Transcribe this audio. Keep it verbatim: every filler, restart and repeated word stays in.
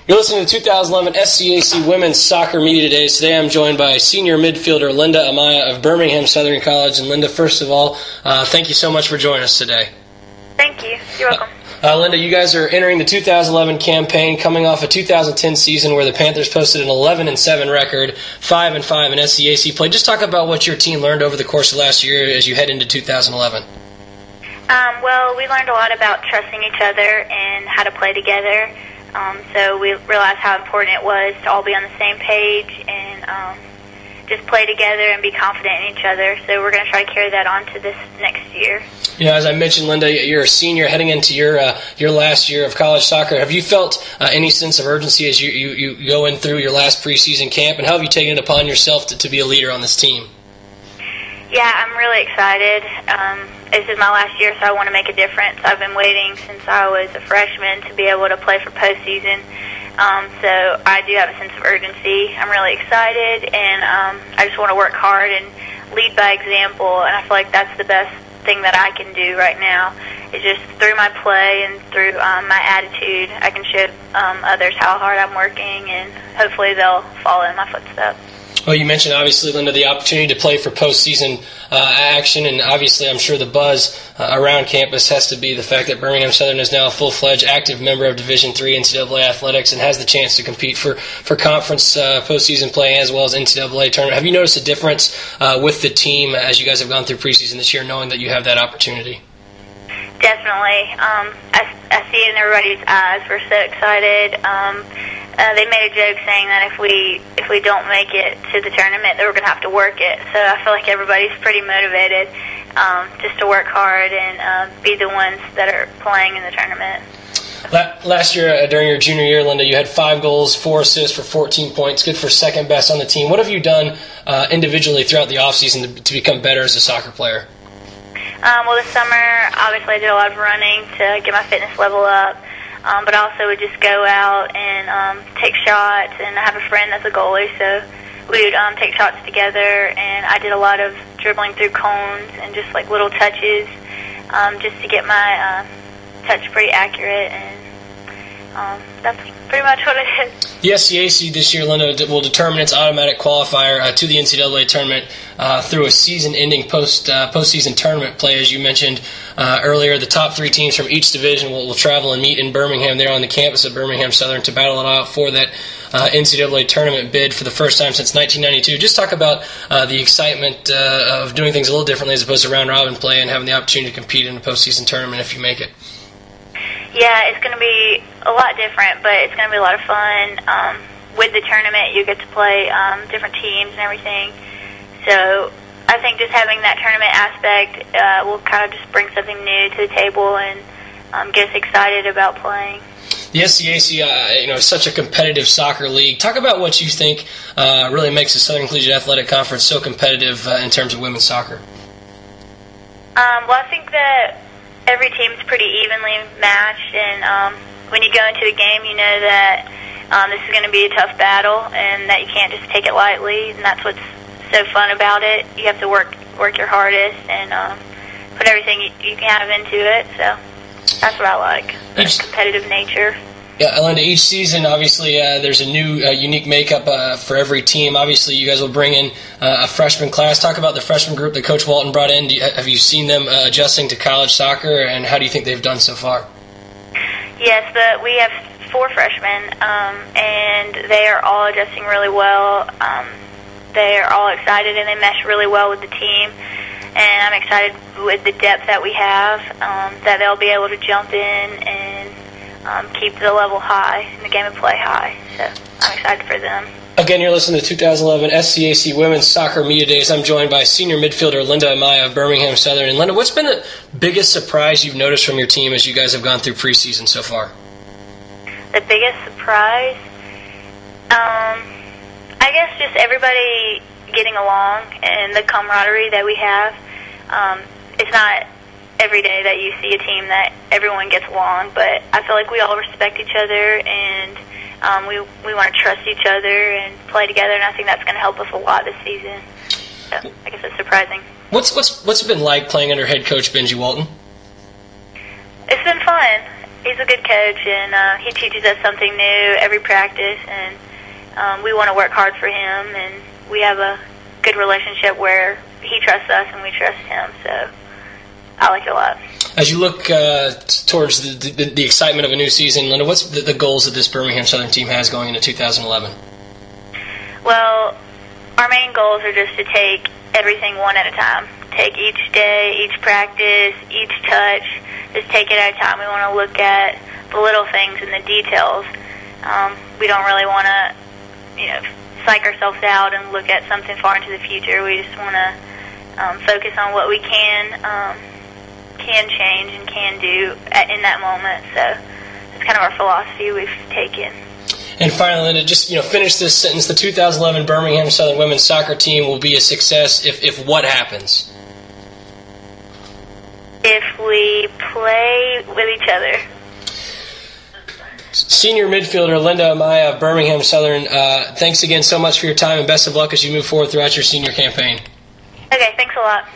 You're listening to two thousand eleven S C A C Women's Soccer Media Days. Today I'm joined by senior midfielder Linda Amaya of Birmingham Southern College. And Linda, first of all, uh, thank you so much for joining us today. Thank you. You're welcome. Uh, Linda, you guys are entering the two thousand eleven campaign, coming off a two thousand ten season where the Panthers posted an eleven and seven record, five and five in S C A C play. Just talk about what your team learned over the course of last year as you head into two thousand eleven. Um, well, we learned a lot about trusting each other and how to play together. Um, so we realized how important it was to all be on the same page and um, just play together and be confident in each other. So we're going to try to carry that on to this next year. You know, as I mentioned, Linda, you're a senior heading into your uh, your last year of college soccer. Have you felt uh, any sense of urgency as you, you, you go in through your last preseason camp? And how have you taken it upon yourself to, to be a leader on this team? Yeah, I'm really excited. Um, this is my last year, so I want to make a difference. I've been waiting since I was a freshman to be able to play for postseason. Um, so I do have a sense of urgency. I'm really excited, and um, I just want to work hard and lead by example. And I feel like that's the best thing that I can do right now is just through my play and through um, my attitude, I can show um, others how hard I'm working, and hopefully they'll follow in my footsteps. Well, you mentioned, obviously, Linda, the opportunity to play for postseason uh, action, and obviously I'm sure the buzz uh, around campus has to be the fact that Birmingham Southern is now a full-fledged active member of Division three N C double A athletics and has the chance to compete for, for conference uh, postseason play as well as N C double A tournament. Have you noticed a difference uh, with the team as you guys have gone through preseason this year, knowing that you have that opportunity? Definitely. Um, I, I see it in everybody's eyes. We're so excited. Um, uh, they made a joke saying that if we if we don't make it to the tournament, that we're going to have to work it. So I feel like everybody's pretty motivated um, just to work hard and uh, be the ones that are playing in the tournament. Last year, uh, during your junior year, Linda, you had five goals, four assists for fourteen points, good for second best on the team. What have you done uh, individually throughout the offseason to, to become better as a soccer player? Um, well, this summer, obviously, I did a lot of running to get my fitness level up, um, but also would just go out and um, take shots, and I have a friend that's a goalie, so we would um, take shots together, and I did a lot of dribbling through cones and just like little touches um, just to get my uh, touch pretty accurate, and um, that's pretty much what I did. The S C A C this year, Linda, will determine its automatic qualifier uh, to the N C double A tournament uh, through a season-ending post uh, postseason tournament play. As you mentioned uh, earlier, the top three teams from each division will, will travel and meet in Birmingham. They're on the campus of Birmingham Southern to battle it out for that uh, N C double A tournament bid for the first time since nineteen ninety-two. Just talk about uh, the excitement uh, of doing things a little differently as opposed to round-robin play and having the opportunity to compete in a postseason tournament if you make it. Yeah, it's going to be a lot different, but it's going to be a lot of fun. Um, with the tournament, you get to play um, different teams and everything. So I think just having that tournament aspect uh, will kind of just bring something new to the table and um, get us excited about playing. The S C A C, uh, you know, is such a competitive soccer league. Talk about what you think uh, really makes the Southern Collegiate Athletic Conference so competitive uh, in terms of women's soccer. Um, well, I think that every team's pretty evenly matched, and um, when you go into a game, you know that um, this is going to be a tough battle, and that you can't just take it lightly. And that's what's so fun about it. You have to work work your hardest and um, put everything you, you can have into it. So that's what I like, the each, competitive nature. Yeah, Linda, each season, obviously, uh, there's a new, uh, unique makeup uh, for every team. Obviously, you guys will bring in uh, a freshman class. Talk about the freshman group that Coach Walton brought in. Do you, have you seen them uh, adjusting to college soccer, and how do you think they've done so far? Yes, but we have four freshmen, um, and they are all adjusting really well. Um, they are all excited, and they mesh really well with the team. And I'm excited with the depth that we have, um, that they'll be able to jump in and Um, keep the level high and the game of play high. So I'm excited for them. Again, you're listening to two thousand eleven S C A C Women's Soccer Media Days. I'm joined by senior midfielder Linda Amaya of Birmingham Southern. And Linda, what's been the biggest surprise you've noticed from your team as you guys have gone through preseason so far? The biggest surprise? Um, I guess just everybody getting along and the camaraderie that we have. Um, it's not every day that you see a team that everyone gets along, but I feel like we all respect each other, and um, we we want to trust each other and play together, and I think that's going to help us a lot this season. So I guess it's surprising. What's what's what's it been like playing under head coach Benji Walton? It's been fun. he's a good coach, and uh, he teaches us something new every practice, and um, we want to work hard for him, and we have a good relationship where he trusts us and we trust him, so I like it a lot. As you look uh, towards the, the, the excitement of a new season, Linda, what's the, the goals that this Birmingham Southern team has going into two thousand eleven? Well, our main goals are just to take everything one at a time. Take each day, each practice, each touch, just take it at a time. We want to look at the little things and the details. Um, we don't really want to, you know, psych ourselves out and look at something far into the future. We just want to um, focus on what we can um, can change and can do at, in that moment. So that's kind of our philosophy we've taken. And finally, Linda, just you know, finish this sentence. The two thousand eleven Birmingham Southern women's soccer team will be a success if, if what happens? If we play with each other. Senior midfielder Linda Amaya of Birmingham Southern, uh, thanks again so much for your time, and best of luck as you move forward throughout your senior campaign. Okay, thanks a lot.